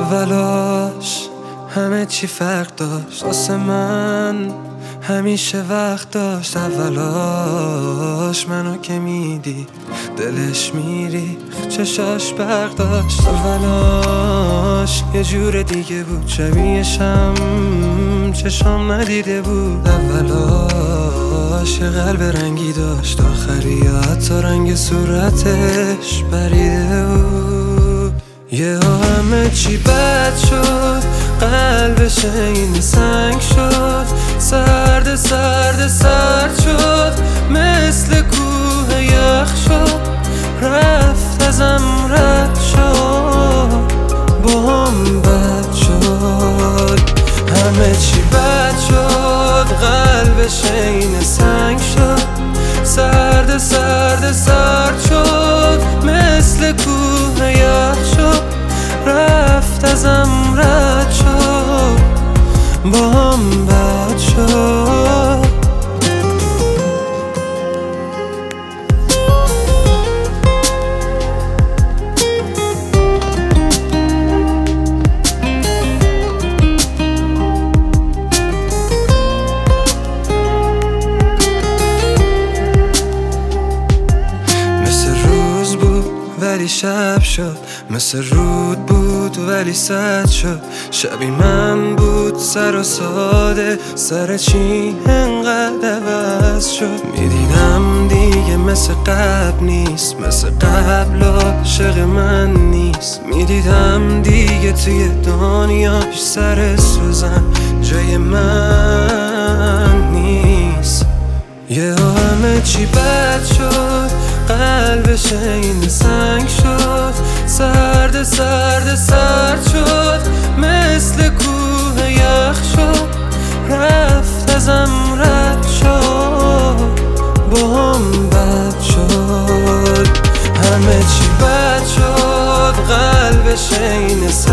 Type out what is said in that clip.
اولاش همه چی فرق داشت، واسه من همیشه وقت داشت. اولاش منو که میدی دلش میری، چشاش برق داشت. اولاش یه جور دیگه بود، شبیهشم چشام ندیده بود. اولاش یه قلب رنگی داشت، آخری حتی رنگ صورتش بریده بود. یه همه چی بد شد، قلبش این سنگ شد، سرد سرد سرد شد، مثل کوه یخ شد، رفت ازم رد شد، با هم بد شد. همه چی بد شد، قلبش این سنگ شد، سرد سرد سرد شد، مثل کوه یخ شد، رفت ازم رد شد، با هم بد شد. ولی شب شد، مثل رود بود ولی سد شد. شبی من بود سر و ساده، سر چی انقدر عوض شد. میدیدم دیگه مثل قبل نیست، مثل قبل عاشق من نیست. میدیدم دیگه توی دنیا پیش سر سوزن جای من نیست. یه همه چی بد شد، قلبش این سنگ شد، سرد سرد سرد شد، مثل کوه یخ شد، رفت ازم رد شد، با هم بد شد. همه چی بد شد، قلبش این